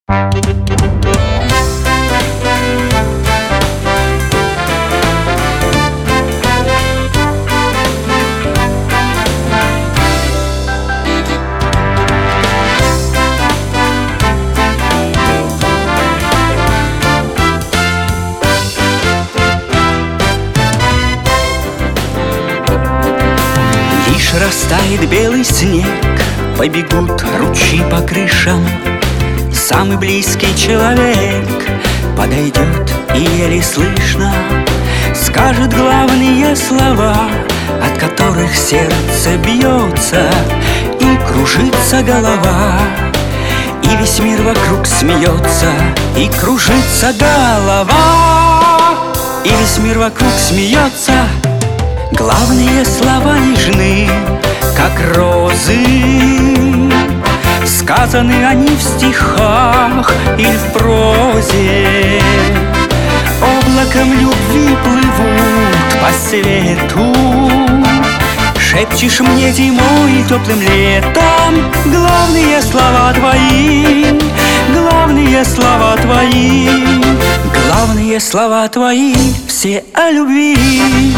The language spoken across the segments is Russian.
Лишь растает белый снег, побегут ручьи по крышам. Самый близкий человек подойдет и еле слышно скажет главные слова, от которых сердце бьется и кружится голова. И весь мир вокруг смеется, и кружится голова. И весь мир вокруг смеется. Главные слова нежны, как розы. Сказаны они в стихах или в прозе. Облаком любви плывут по свету. Шепчешь мне зимой и теплым летом главные слова твои, главные слова твои, главные слова твои все о любви.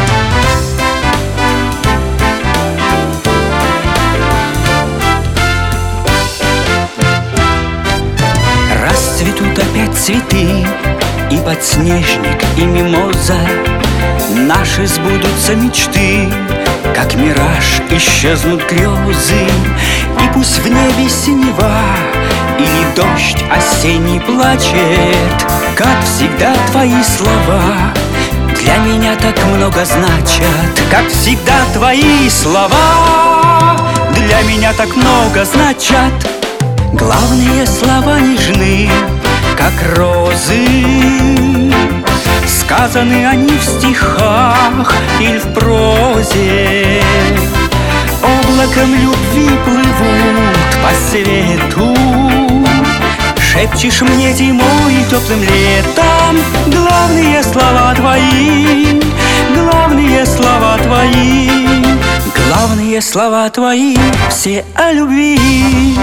Расцветут опять цветы, и подснежник, и мимоза. Наши сбудутся мечты, как мираж исчезнут грезы. И пусть в небе синева или дождь осенний плачет, как всегда твои слова для меня так много значат. Как всегда твои слова для меня так много значат. Главные слова нежны, как розы. Сказаны они в стихах или в прозе. Облаком любви плывут по свету. Шепчешь мне зимой и теплым летом главные слова твои, главные слова твои, главные слова твои все о любви.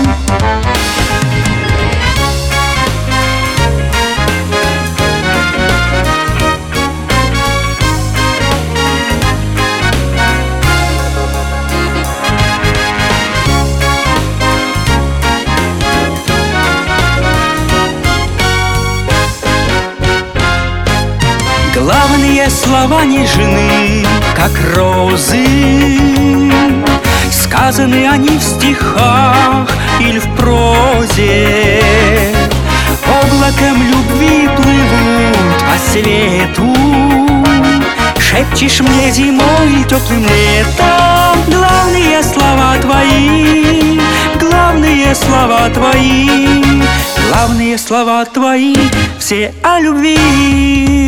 Главные слова нежны, как розы. Сказаны они в стихах или в прозе. Облаком любви плывут по свету. Шепчешь мне зимой и теплым летом главные слова твои, главные слова твои, главные слова твои все о любви.